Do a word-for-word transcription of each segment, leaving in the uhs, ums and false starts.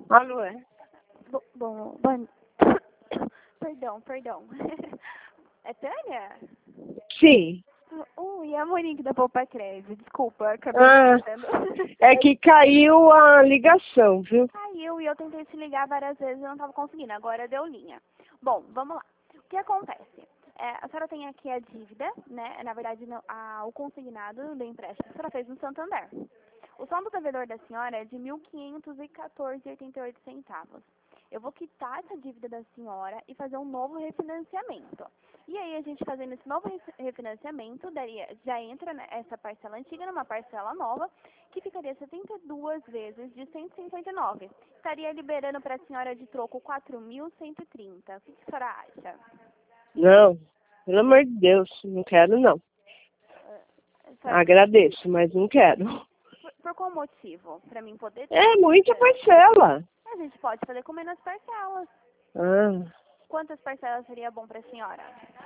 Alô, é? Bo- Bom, bom... Perdão, perdão. É Tânia? Sim. Ui, é a Monique da Poupa Crédito. Desculpa, acabei Ah, esquecendo. é que caiu a ligação, viu? Caiu e eu tentei te ligar várias vezes e eu não estava conseguindo. Agora deu linha. Bom, vamos lá. O que acontece? É, a senhora tem aqui a dívida, né? Na verdade, no- a- o consignado do empréstimo que a senhora fez no Santander. O saldo devedor da senhora é de mil quinhentos e quatorze e oitenta e oito centavos. Eu vou quitar essa dívida da senhora e fazer um novo refinanciamento. E aí, a gente fazendo esse novo ref- refinanciamento, daria, já entra né, essa parcela antiga numa parcela nova, que ficaria setenta e duas vezes de cento e cinquenta e nove. Estaria liberando para a senhora de troco quatro mil cento e trinta. O que, que a senhora acha? Não, pelo amor de Deus, não quero não. A senhora- Agradeço, mas não quero. Por, por qual motivo? Para mim poder ter É muita parcela. A gente pode fazer com menos parcelas. Ah, Quantas parcelas seria bom para a senhora?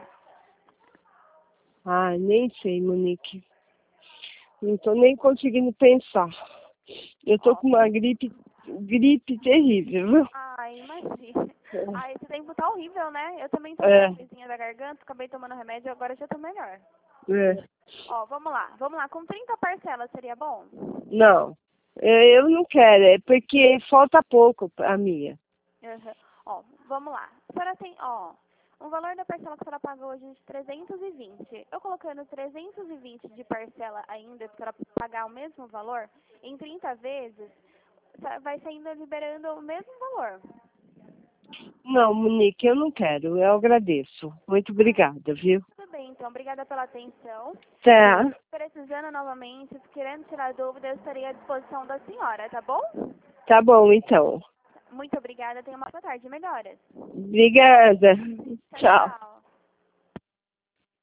ah, nem sei, Monique. Não tô nem conseguindo pensar. Eu tô Ó, com uma gripe, gripe terrível, viu? ai, imagina. Ai, esse tempo tá horrível, né? Eu também tô com É, uma coisinha da garganta, acabei tomando remédio e agora já tô melhor. é. Ó, vamos lá, vamos lá. Com trinta parcelas seria bom? Não, é, eu não quero, é porque falta pouco a minha. Uhum. Ó, vamos lá. A senhora tem, ó, o valor da parcela que a senhora paga hoje é de trezentos e vinte. Eu colocando trezentos e vinte de parcela ainda, para a senhora pagar o mesmo valor, em trinta vezes, sa- vai saindo liberando o mesmo valor. Não, Monique, eu não quero, eu agradeço. Muito obrigada, viu? Tudo bem, então. Obrigada pela atenção. Tá, Precisando novamente, querendo tirar dúvidas, eu estarei à disposição da senhora, tá bom? tá bom então. Muito obrigada. Tenha uma boa tarde. Melhoras. Obrigada. Tchau, Tchau. tchau.